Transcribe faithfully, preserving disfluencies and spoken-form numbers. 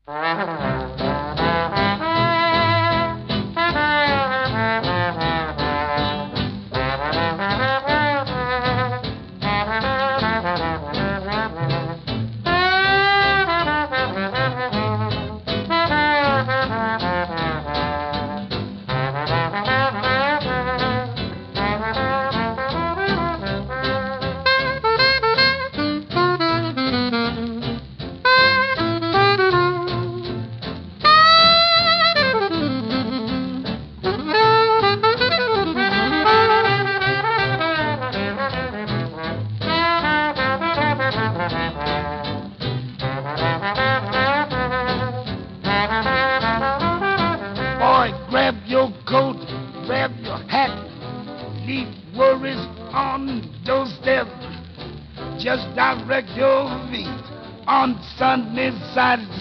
Boy, grab your coat, grab your hat, leave worries on the doorstep. Just direct your feet on sunny side